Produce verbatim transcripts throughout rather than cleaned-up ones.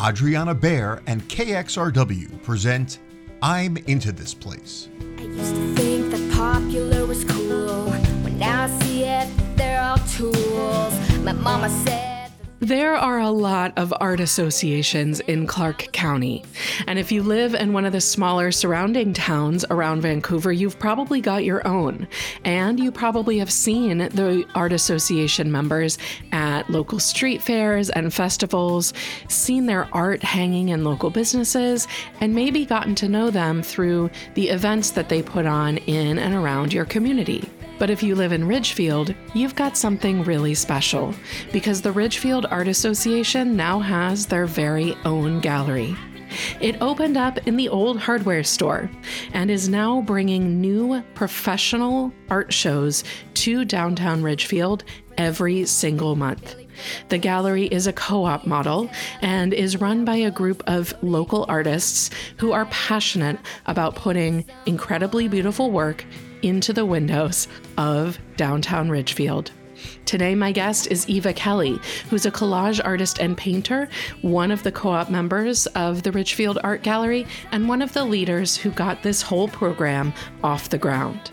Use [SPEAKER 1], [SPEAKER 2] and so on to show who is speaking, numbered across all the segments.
[SPEAKER 1] Adriana Baer and K X R W present I'm Into This Place.
[SPEAKER 2] I used to think that popular was cool. When now I see it, they're all tools. My mama said...
[SPEAKER 3] There are a lot of art associations in Clark County, and if you live in one of the smaller surrounding towns around Vancouver, you've probably got your own, and you probably have seen the art association members at local street fairs and festivals, seen their art hanging in local businesses, and maybe gotten to know them through the events that they put on in and around your community. But if you live in Ridgefield, you've got something really special, because the Ridgefield Art Association now has their very own gallery. It opened up in the old hardware store and is now bringing new professional art shows to downtown Ridgefield every single month. The gallery is a co-op model and is run by a group of local artists who are passionate about putting incredibly beautiful work into the windows of downtown Ridgefield. Today, my guest is Eva Kelly, who's a collage artist and painter, one of the co-op members of the Ridgefield Art Gallery, and one of the leaders who got this whole program off the ground.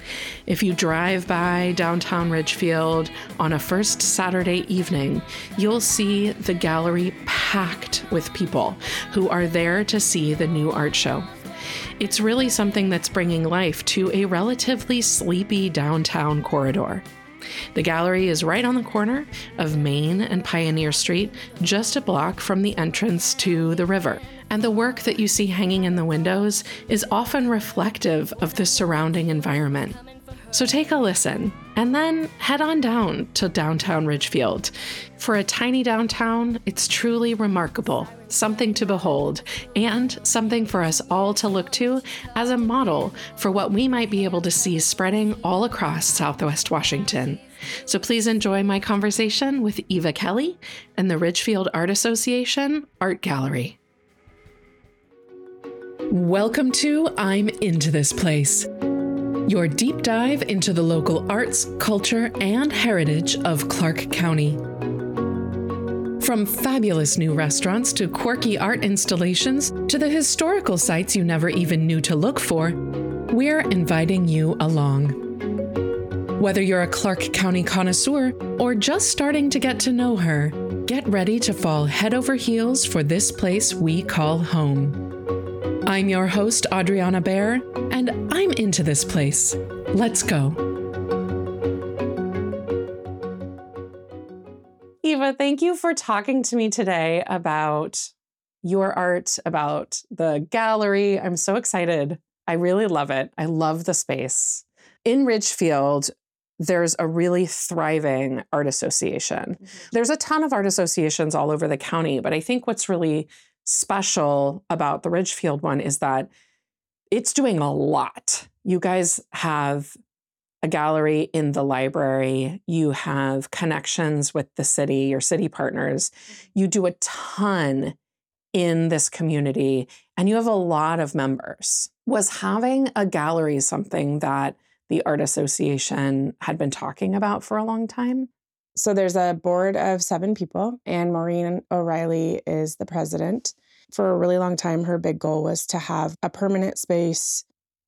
[SPEAKER 3] If you drive by downtown Ridgefield on a first Saturday evening, you'll see the gallery packed with people who are there to see the new art show. It's really something that's bringing life to a relatively sleepy downtown corridor. The gallery is right on the corner of Main and Pioneer Street, just a block from the entrance to the river. And the work that you see hanging in the windows is often reflective of the surrounding environment. So take a listen, and then head on down to downtown Ridgefield. For a tiny downtown, it's truly remarkable, something to behold, and something for us all to look to as a model for what we might be able to see spreading all across Southwest Washington. So please enjoy my conversation with Eva Kelly and the Ridgefield Art Association Art Gallery. Welcome to I'm Into This Place, your deep dive into the local arts, culture, and heritage of Clark County. From fabulous new restaurants to quirky art installations to the historical sites you never even knew to look for, we're inviting you along. Whether you're a Clark County connoisseur or just starting to get to know her, get ready to fall head over heels for this place we call home. I'm your host, Adriana Baer, and I'm into this place. Let's go. Eva, thank you for talking to me today about your art, about the gallery. I'm so excited. I really love it. I love the space. In Ridgefield, there's a really thriving art association. Mm-hmm. There's a ton of art associations all over the county, but I think what's really special about the Ridgefield one is that it's doing a lot. You guys have a gallery in the library. You have connections with the city, your city partners. You do a ton in this community, and you have a lot of members. Was having a gallery something that the Art Association had been talking about for a long time?
[SPEAKER 4] So there's a board of seven people, and Maureen O'Reilly is the president. For a really long time, her big goal was to have a permanent space.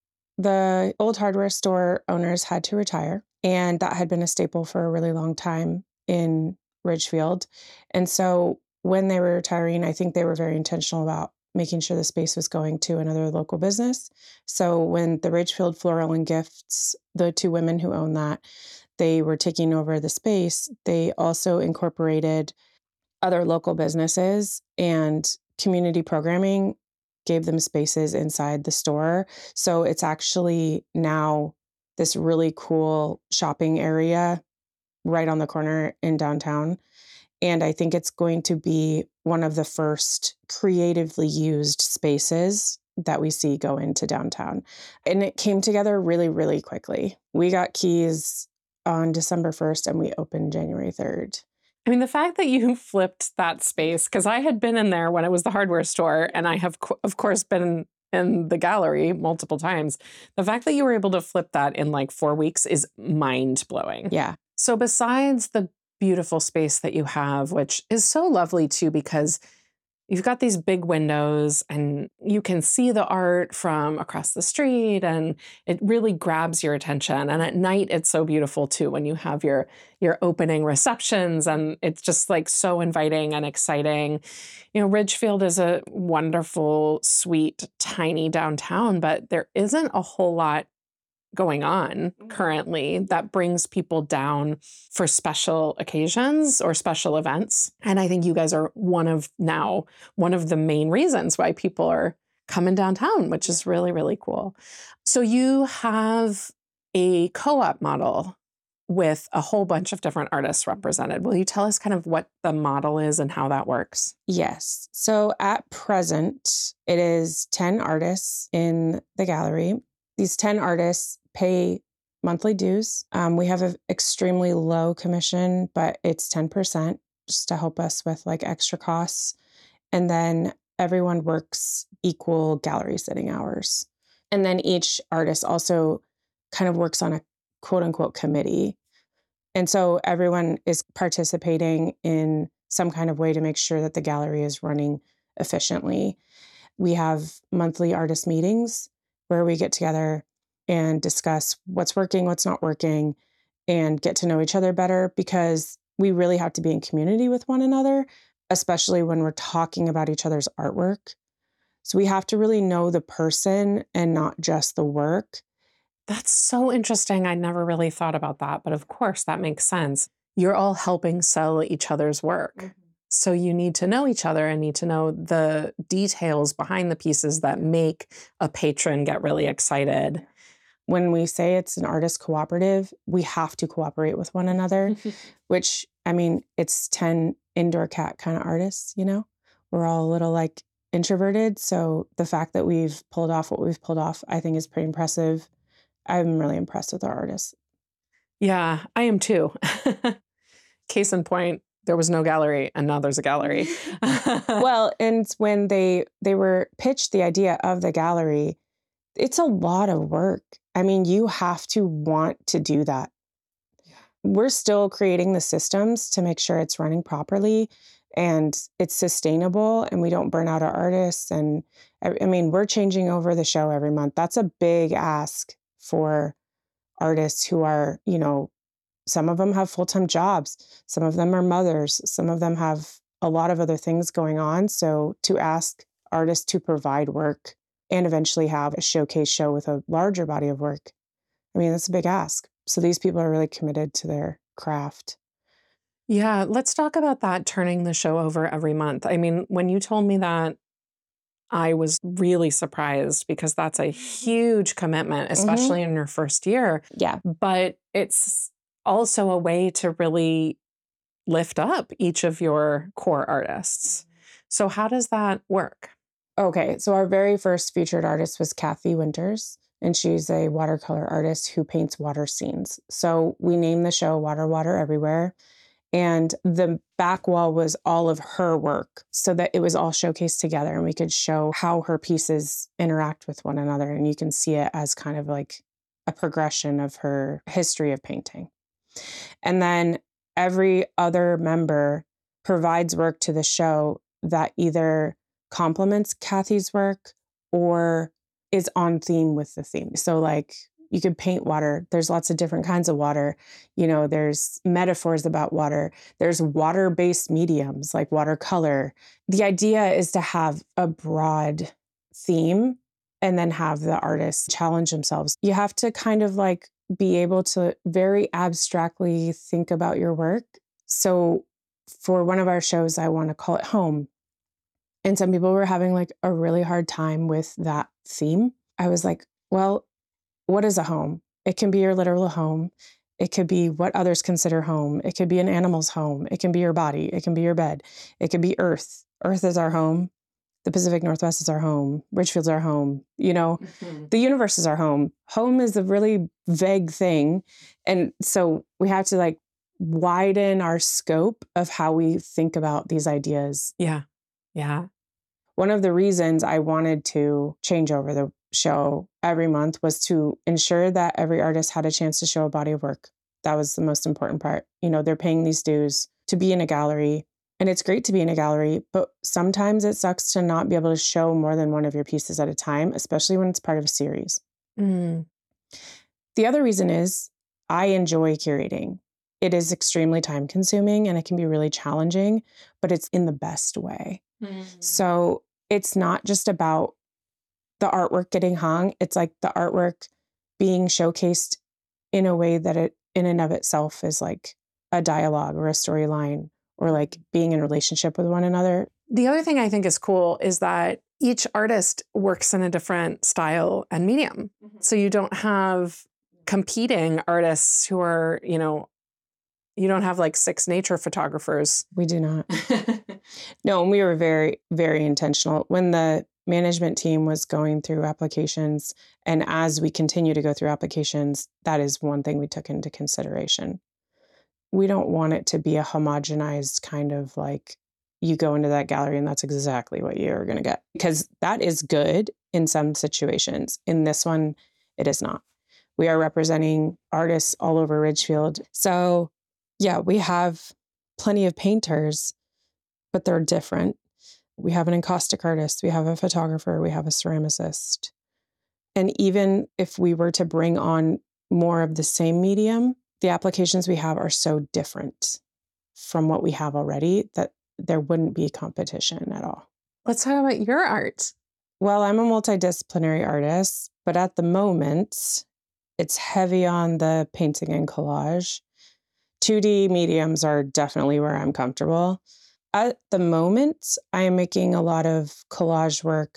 [SPEAKER 4] The old hardware store owners had to retire, and that had been a staple for a really long time in Ridgefield. And so when they were retiring, I think they were very intentional about making sure the space was going to another local business. So when the Ridgefield Floral and Gifts, the two women who own that, they were taking over the space, they also incorporated other local businesses, and community programming gave them spaces inside the store. So it's actually now this really cool shopping area right on the corner in downtown. And I think it's going to be one of the first creatively used spaces that we see go into downtown. And it came together really, really quickly. We got keys on December first and we opened January third.
[SPEAKER 3] I mean, the fact that you flipped that space, because I had been in there when it was the hardware store, and I have, of course, been in the gallery multiple times. The fact that you were able to flip that in like four weeks is mind-blowing.
[SPEAKER 4] Yeah.
[SPEAKER 3] So besides the beautiful space that you have, which is so lovely too, because You've got these big windows and you can see the art from across the street and it really grabs your attention. And at night it's so beautiful too when you have your your opening receptions and it's just like so inviting and exciting. You know, Ridgefield is a wonderful, sweet, tiny downtown, but there isn't a whole lot going on currently that brings people down for special occasions or special events. And I think you guys are one of now, one of the main reasons why people are coming downtown, which is really, really cool. So you have a co-op model with a whole bunch of different artists represented. Will you tell us kind of what the model is and how that works?
[SPEAKER 4] Yes. So at present, it is ten artists in the gallery. These ten artists pay monthly dues. Um, we have an extremely low commission, but it's ten percent just to help us with like extra costs. And then everyone works equal gallery sitting hours. And then each artist also kind of works on a quote unquote committee. And so everyone is participating in some kind of way to make sure that the gallery is running efficiently. We have monthly artist meetings where we get together and discuss what's working, what's not working, and get to know each other better because we really have to be in community with one another, especially when we're talking about each other's artwork. So we have to really know the person and not just the work.
[SPEAKER 3] That's so interesting. I never really thought about that, but of course that makes sense. You're all helping sell each other's work. Mm-hmm. So you need to know each other and need to know the details behind the pieces that make a patron get really excited.
[SPEAKER 4] When we say it's an artist cooperative, we have to cooperate with one another, which, I mean, it's ten indoor cat kind of artists, you know? We're all a little like introverted. So the fact that we've pulled off what we've pulled off, I think is pretty impressive. I'm really impressed with our artists.
[SPEAKER 3] Yeah, I am too. Case in point, there was no gallery and now there's a gallery.
[SPEAKER 4] Well, and when they they were pitched the idea of the gallery, it's a lot of work. I mean, you have to want to do that. Yeah. We're still creating the systems to make sure it's running properly and it's sustainable and we don't burn out our artists. And I, I mean, we're changing over the show every month. That's a big ask for artists who are, you know, some of them have full-time jobs. Some of them are mothers. Some of them have a lot of other things going on. So to ask artists to provide work and eventually have a showcase show with a larger body of work, I mean, that's a big ask. So these people are really committed to their craft.
[SPEAKER 3] Yeah, let's talk about that, turning the show over every month. I mean, when you told me that, I was really surprised because that's a huge commitment, especially mm-hmm. in your first year.
[SPEAKER 4] Yeah.
[SPEAKER 3] But it's also a way to really lift up each of your core artists. So how does that work?
[SPEAKER 4] Okay, so our very first featured artist was Kathy Winters, and she's a watercolor artist who paints water scenes. So we named the show Water, Water Everywhere. And the back wall was all of her work so that it was all showcased together and we could show how her pieces interact with one another. And you can see it as kind of like a progression of her history of painting. And then every other member provides work to the show that either complements Kathy's work or is on theme with the theme. So like you could paint water. There's lots of different kinds of water. You know, there's metaphors about water. There's water-based mediums like watercolor. The idea is to have a broad theme and then have the artists challenge themselves. You have to kind of like be able to very abstractly think about your work. So for one of our shows, I want to call it Home. And some people were having like a really hard time with that theme. I was like, well, what is a home? It can be your literal home. It could be what others consider home. It could be an animal's home. It can be your body. It can be your bed. It could be Earth. Earth is our home. The Pacific Northwest is our home. Ridgefield's our home. You know, mm-hmm. The universe is our home. Home is a really vague thing. And so we have to like widen our scope of how we think about these ideas.
[SPEAKER 3] Yeah. Yeah.
[SPEAKER 4] One of the reasons I wanted to change over the show every month was to ensure that every artist had a chance to show a body of work. That was the most important part. You know, they're paying these dues to be in a gallery And it's great to be in a gallery, but sometimes it sucks to not be able to show more than one of your pieces at a time, especially when it's part of a series.
[SPEAKER 3] Mm.
[SPEAKER 4] The other reason is I enjoy curating. It is extremely time consuming and it can be really challenging, but it's in the best way. Mm. So it's not just about the artwork getting hung. It's like the artwork being showcased in a way that it in and of itself is like a dialogue or a storyline or like being in relationship with one another.
[SPEAKER 3] The other thing I think is cool is that each artist works in a different style and medium. Mm-hmm. So you don't have competing artists who are, you know, you don't have like six nature photographers.
[SPEAKER 4] We do not. No, and we were very, very intentional. When the management team was going through applications, and as we continue to go through applications, that is one thing we took into consideration. We don't want it to be a homogenized kind of like, you go into that gallery and that's exactly what you're going to get. Because that is good in some situations. In this one, it is not. We are representing artists all over Ridgefield. So yeah, we have plenty of painters, but they're different. We have an encaustic artist, we have a photographer, we have a ceramicist. And even if we were to bring on more of the same medium, the applications we have are so different from what we have already that there wouldn't be competition at all.
[SPEAKER 3] Let's talk about your art.
[SPEAKER 4] Well, I'm a multidisciplinary artist, but at the moment, it's heavy on the painting and collage. two D mediums are definitely where I'm comfortable. At the moment, I am making a lot of collage work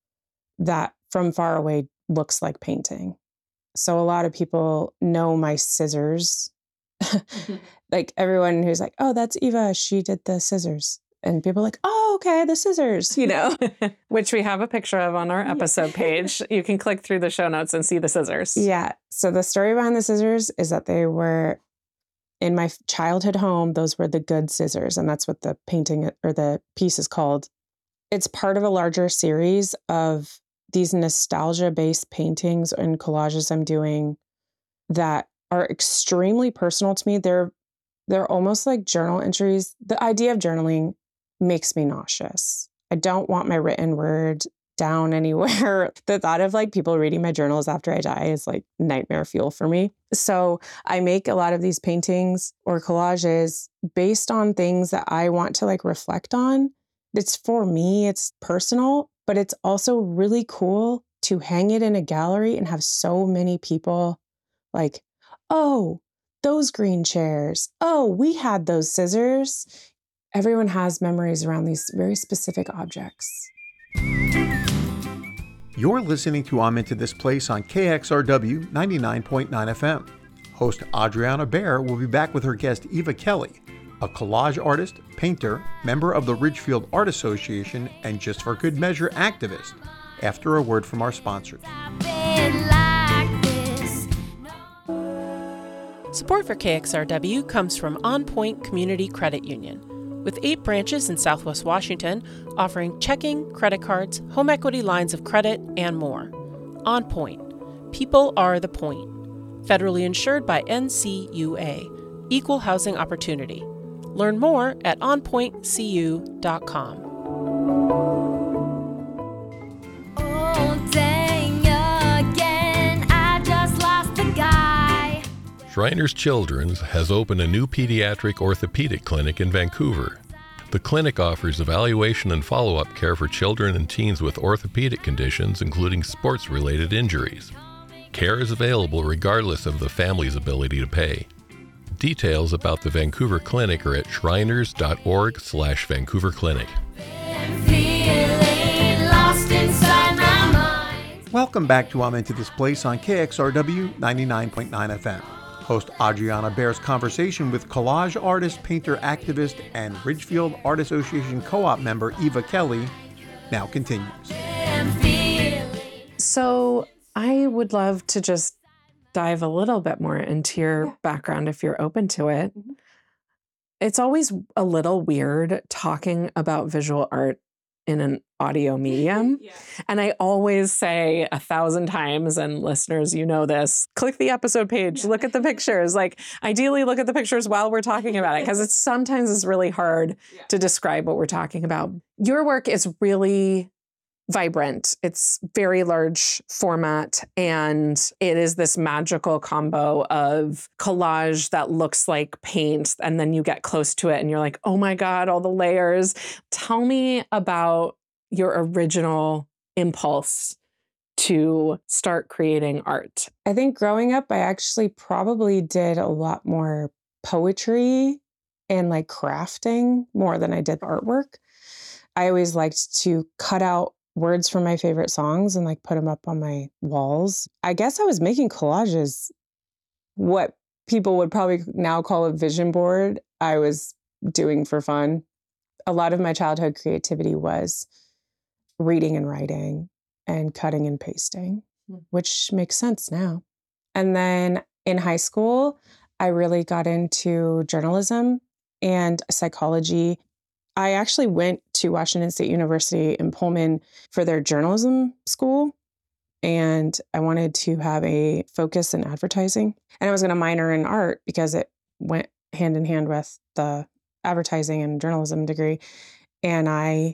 [SPEAKER 4] that from far away looks like painting. So a lot of people know my scissors. Mm-hmm. Like everyone who's like, oh, that's Eva. She did the scissors. And people are like, oh, okay, the scissors, you know,
[SPEAKER 3] which we have a picture of on our episode page. You can click through the show notes and see the scissors.
[SPEAKER 4] Yeah. So the story behind the scissors is that they were in my childhood home. Those were the good scissors. And that's what the painting or the piece is called. It's part of a larger series of these nostalgia-based paintings and collages I'm doing that are extremely personal to me. They're they're almost like journal entries. The idea of journaling makes me nauseous. I don't want my written word down anywhere. The thought of like people reading my journals after I die is like nightmare fuel for me. So I make a lot of these paintings or collages based on things that I want to like reflect on. It's for me, it's personal, but it's also really cool to hang it in a gallery and have so many people like, oh, those green chairs. Oh, we had those scissors. Everyone has memories around these very specific objects.
[SPEAKER 1] You're listening to I'm Into This Place on K X R W ninety-nine point nine F M. Host Adriana Bear will be back with her guest Eva Kelly, a collage artist, painter, member of the Ridgefield Art Association, and Just for Good Measure activist, after a word from our sponsors.
[SPEAKER 5] Support for K X R W comes from On Point Community Credit Union, with eight branches in Southwest Washington offering checking, credit cards, home equity lines of credit, and more. On Point. People are the point. Federally insured by N C U A. Equal housing opportunity. Learn more at on point c u dot com.
[SPEAKER 2] Oh, dang again, I just lost the guy.
[SPEAKER 6] Shriners Children's has opened a new pediatric orthopedic clinic in Vancouver. The clinic offers evaluation and follow-up care for children and teens with orthopedic conditions, including sports-related injuries. Care is available regardless of the family's ability to pay. Details about the Vancouver Clinic are at shriners dot org slash Vancouver Clinic.
[SPEAKER 1] Welcome back to I'm Into This Place on K X R W ninety-nine point nine F M. Host Adriana Bear's conversation with collage artist, painter, activist, and Ridgefield Art Association co-op member Eva Kelly now continues.
[SPEAKER 3] So I would love to just dive a little bit more into your yeah. background if you're open to it. Mm-hmm. It's always a little weird talking about visual art in an audio medium. Yeah. And I always say a thousand times, and listeners, you know this, click the episode page, yeah. look at the pictures. Like ideally look at the pictures while we're talking about it, because it's sometimes it's really hard yeah. to describe what we're talking about. Your work is really vibrant. It's very large format, and it is this magical combo of collage that looks like paint, and then you get close to it and you're like, oh my God, all the layers. Tell me about your original impulse to start creating art.
[SPEAKER 4] I think growing up, I actually probably did a lot more poetry and like crafting more than I did artwork. I always liked to cut out words from my favorite songs and like put them up on my walls. I guess I was making collages, what people would probably now call a vision board. I was doing for fun. A lot of my childhood creativity was reading and writing and cutting and pasting, mm. which makes sense now. And then in high school, I really got into journalism and psychology. I actually went to Washington State University in Pullman for their journalism school, and I wanted to have a focus in advertising. And I was going to minor in art because it went hand in hand with the advertising and journalism degree. And I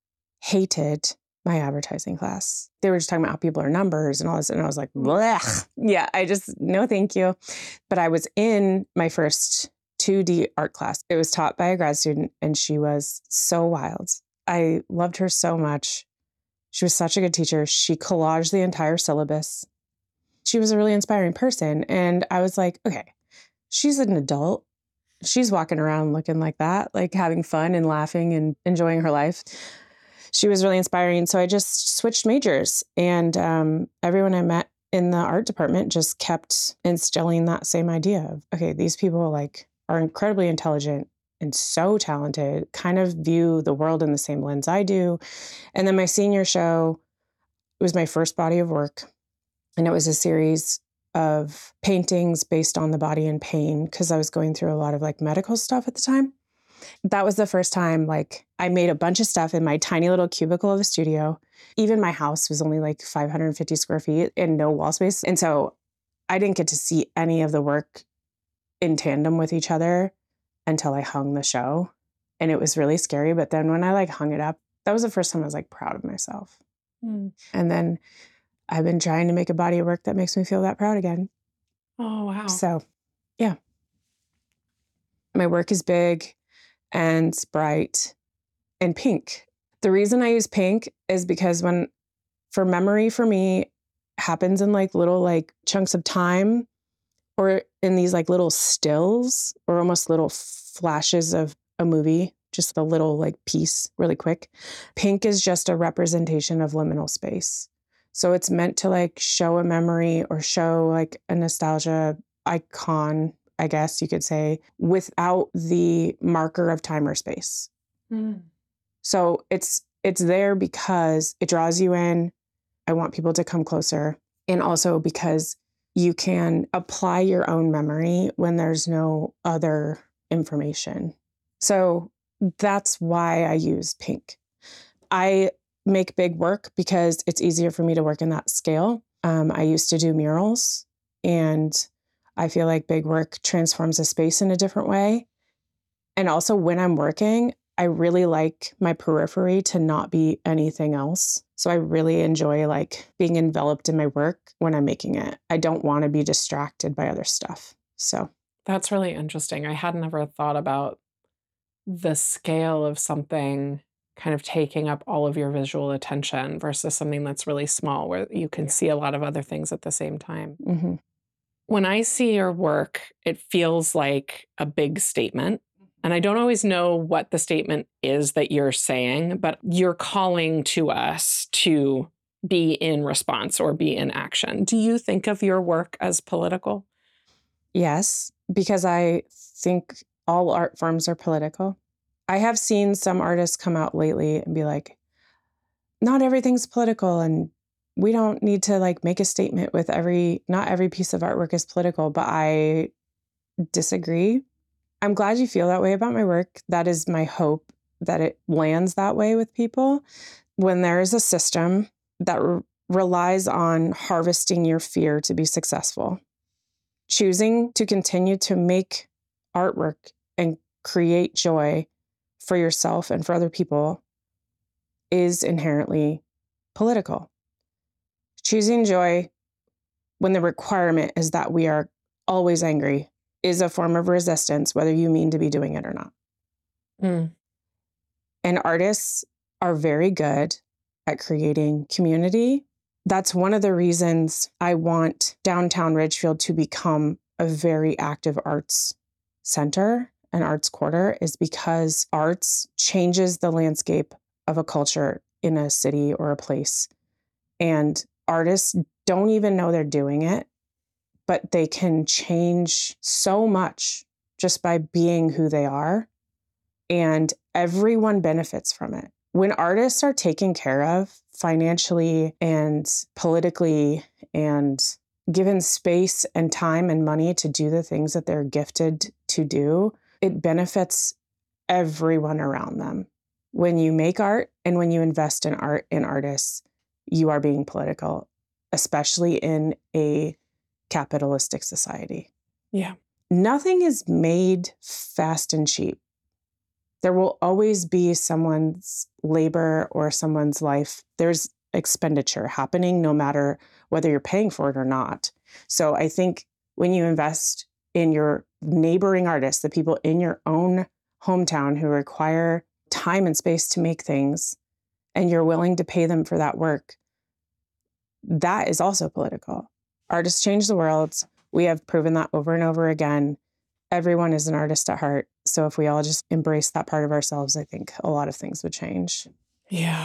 [SPEAKER 4] hated my advertising class. They were just talking about how people are numbers and all this. And I was like, blech. Yeah, I just, no, thank you. But I was in my first two D art class. It was taught by a grad student, and she was so wild. I loved her so much. She was such a good teacher. She collaged the entire syllabus. She was a really inspiring person. And I was like, okay, she's an adult. She's walking around looking like that, like having fun and laughing and enjoying her life. She was really inspiring. So I just switched majors, and um, everyone I met in the art department just kept instilling that same idea of, okay, these people like are incredibly intelligent and so talented, kind of view the world in the same lens I do. And then my senior show, it was my first body of work. And it was a series of paintings based on the body in pain, because I was going through a lot of like medical stuff at the time. That was the first time like I made a bunch of stuff in my tiny little cubicle of a studio. Even my house was only like five hundred fifty square feet and no wall space. And so I didn't get to see any of the work in tandem with each other until I hung the show. And it was really scary. But then when I like hung it up, that was the first time I was like proud of myself. Mm. And then I've been trying to make a body of work that makes me feel that proud again.
[SPEAKER 3] Oh, wow.
[SPEAKER 4] So, yeah. My work is big and bright and pink. The reason I use pink is because when, for memory for me, happens in like little like chunks of time, or in these like little stills or almost little flashes of a movie, just a little like piece really quick. Pink is just a representation of liminal space. So it's meant to like show a memory or show like a nostalgia icon, I guess you could say, without the marker of time or space. Mm. So it's it's there because it draws you in. I want people to come closer. And also because you can apply your own memory when there's no other information. So that's why I use pink. I make big work because it's easier for me to work in that scale. Um, I used to do murals, and I feel like big work transforms a space in a different way. And also when I'm working, I really like my periphery to not be anything else. So I really enjoy like being enveloped in my work when I'm making it. I don't want to be distracted by other stuff. So
[SPEAKER 3] that's really interesting. I had never thought about the scale of something kind of taking up all of your visual attention versus something that's really small where you can see a lot of other things at the same time. Mm-hmm. When I see your work, it feels like a big statement. And I don't always know what the statement is that you're saying, but you're calling to us to be in response or be in action. Do you think of your work as political?
[SPEAKER 4] Yes, because I think all art forms are political. I have seen some artists come out lately and be like, not everything's political, and we don't need to like make a statement with every, not every piece of artwork is political, but I disagree. I'm glad you feel that way about my work. That is my hope, that it lands that way with people. When there is a system that re- relies on harvesting your fear to be successful, choosing to continue to make artwork and create joy for yourself and for other people is inherently political. Choosing joy when the requirement is that we are always angry is a form of resistance, whether you mean to be doing it or not.
[SPEAKER 3] Mm.
[SPEAKER 4] And artists are very good at creating community. That's one of the reasons I want downtown Ridgefield to become a very active arts center, an arts quarter, is because arts changes the landscape of a culture in a city or a place. And artists don't even know they're doing it, but they can change so much just by being who they are. And everyone benefits from it. When artists are taken care of financially and politically and given space and time and money to do the things that they're gifted to do, it benefits everyone around them. When you make art and when you invest in art and artists, you are being political, especially in a capitalistic society.
[SPEAKER 3] Yeah.
[SPEAKER 4] Nothing is made fast and cheap. There will always be someone's labor or someone's life. There's expenditure happening no matter whether you're paying for it or not. So I think when you invest in your neighboring artists, the people in your own hometown who require time and space to make things, and you're willing to pay them for that work, that is also political. Artists change the world. We have proven that over and over again. Everyone is an artist at heart. So if we all just embrace that part of ourselves, I think a lot of things would change.
[SPEAKER 3] Yeah.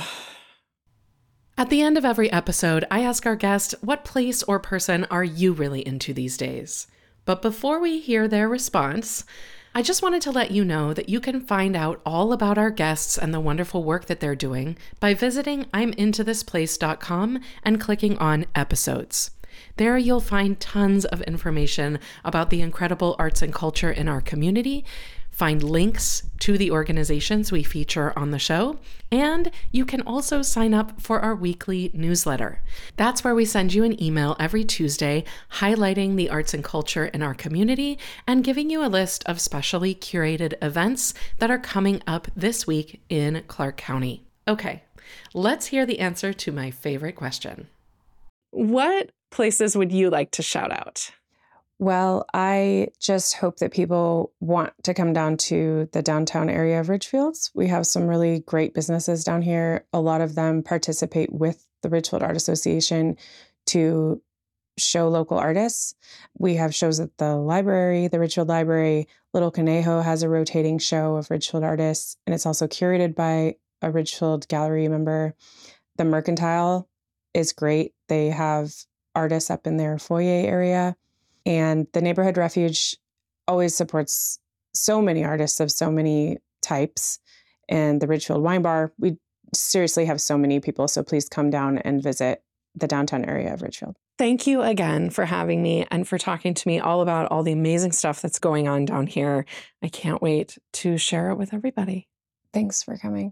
[SPEAKER 3] At the end of every episode, I ask our guest, what place or person are you really into these days? But before we hear their response, I just wanted to let you know that you can find out all about our guests and the wonderful work that they're doing by visiting I'm into this place dot com and clicking on episodes. There you'll find tons of information about the incredible arts and culture in our community, find links to the organizations we feature on the show, and you can also sign up for our weekly newsletter. That's where we send you an email every Tuesday highlighting the arts and culture in our community and giving you a list of specially curated events that are coming up this week in Clark County. Okay, let's hear the answer to my favorite question. What places would you like to shout out?
[SPEAKER 4] Well, I just hope that people want to come down to the downtown area of Ridgefield. We have some really great businesses down here. A lot of them participate with the Ridgefield Art Association to show local artists. We have shows at the library, the Ridgefield Library. Little Conejo has a rotating show of Ridgefield artists, and it's also curated by a Ridgefield Gallery member. The Mercantile is great. They have artists up in their foyer area. And the Neighborhood Refuge always supports so many artists of so many types. And the Ridgefield Wine Bar, we seriously have so many people. So please come down and visit the downtown area of Ridgefield.
[SPEAKER 3] Thank you again for having me and for talking to me all about all the amazing stuff that's going on down here. I can't wait to share it with everybody.
[SPEAKER 4] Thanks for coming.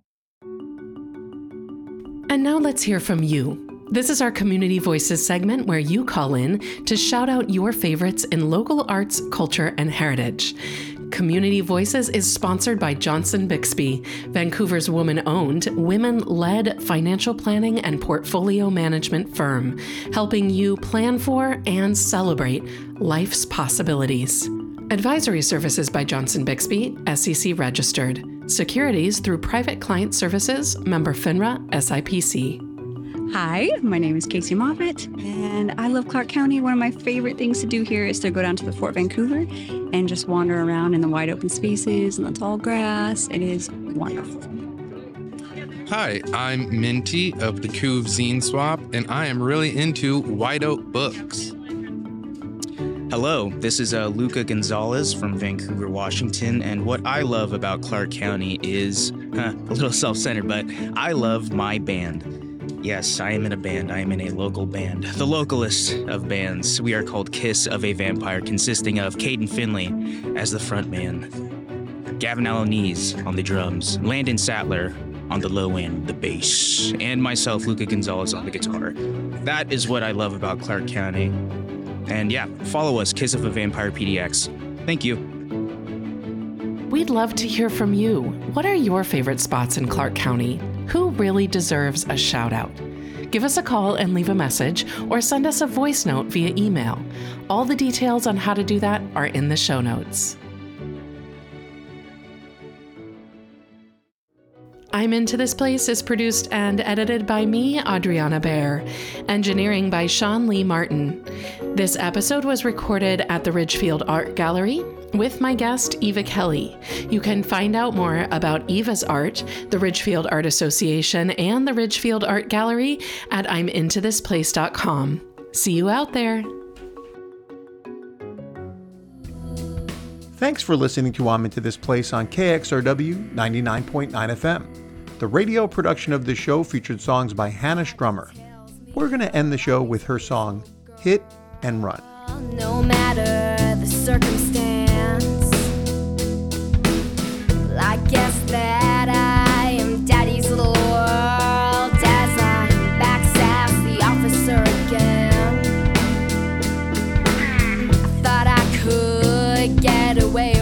[SPEAKER 3] And now let's hear from you. This is our Community Voices segment where you call in to shout out your favorites in local arts, culture, and heritage. Community Voices is sponsored by Johnson Bixby, Vancouver's woman-owned, women-led financial planning and portfolio management firm, helping you plan for and celebrate life's possibilities. Advisory services by Johnson Bixby, S E C registered. Securities through Private Client Services, member FINRA, S I P C.
[SPEAKER 7] Hi, my name is Casey Moffitt, and I love Clark County. One of my favorite things to do here is to go down to the Fort Vancouver and just wander around in the wide open spaces and the tall grass. It is wonderful.
[SPEAKER 8] Hi, I'm Minty of the Couve Zine Swap, and I am really into White Oak books.
[SPEAKER 9] Hello, this is uh, Luca Gonzalez from Vancouver, Washington, and what I love about Clark County is huh, a little self-centered, but I love my band. Yes, I am in a band. I am in a local band. The localest of bands. We are called Kiss of a Vampire, consisting of Caden Finley as the front man. Gavin Alanis on the drums, Landon Sattler on the low end, the bass, and myself, Luca Gonzalez, on the guitar. That is what I love about Clark County. And yeah, follow us, Kiss of a Vampire P D X. Thank you.
[SPEAKER 3] We'd love to hear from you. What are your favorite spots in Clark County? Who really deserves a shout out? Give us a call and leave a message, or send us a voice note via email. All the details on how to do that are in the show notes. I'm Into This Place is produced and edited by me, Adriana Baer. Engineering by Sean Lee Martin. This episode was recorded at the Ridgefield Art Gallery with my guest, Eva Kelly. You can find out more about Eva's art, the Ridgefield Art Association, and the Ridgefield Art Gallery at I'm into this place dot com. See you out there.
[SPEAKER 1] Thanks for listening to I'm Into This Place on K X R W ninety-nine point nine F M. The radio production of the show featured songs by Hannah Strummer. We're going to end the show with her song, Hit and Run.
[SPEAKER 2] No matter the circumstance, well, I guess that I am daddy's little world as I backsass the officer again. I thought I could get away